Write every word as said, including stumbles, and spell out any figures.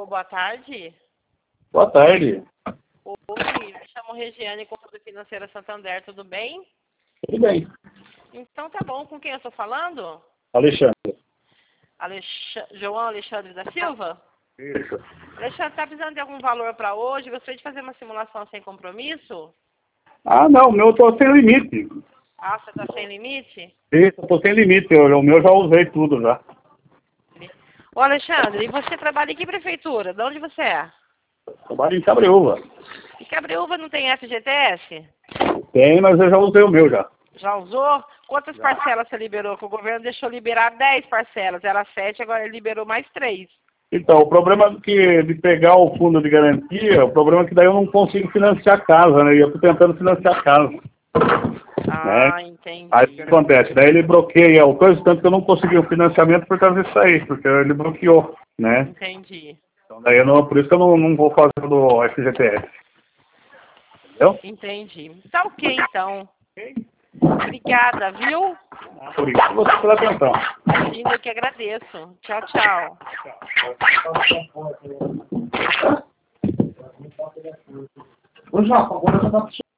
boa tarde. Boa tarde. Oi, eu chamo Regiane, Consulta Financeira Santander, tudo bem? Tudo bem. Então tá bom, com quem eu estou falando? Alexandre. Alex... João Alexandre da Silva? Isso. Alexandre, está precisando de algum valor para hoje? Gostaria de fazer uma simulação sem compromisso? Ah, não, o meu eu tô sem limite. Ah, você está sem limite? Isso, eu tô sem limite. Eu, o meu já usei tudo já. Ô Alexandre, e você trabalha em que prefeitura? De onde você é? Trabalho em Cabreúva. E Cabreúva não tem F G T S? Tem, mas eu já usei o meu já. Já usou? Quantas já. parcelas você liberou? Que o governo deixou liberar dez parcelas. Era sete, agora ele liberou mais três. Então, o problema que, de pegar o fundo de garantia, o problema é que daí eu não consigo financiar a casa, né? E eu tô tentando financiar a casa. Ah, né? entendi. Aí o que acontece? Daí ele bloqueia o coisa, tanto que eu não consegui o financiamento por causa disso aí, porque ele bloqueou, né? Entendi. Então daí eu não, por isso que eu não, não vou fazer do F G T S. Entendeu? Entendi. Tá ok, então. Obrigada, viu? Por isso, você pela atenção. Imagina, eu que agradeço. Tchau, tchau. Ô, João, agora eu já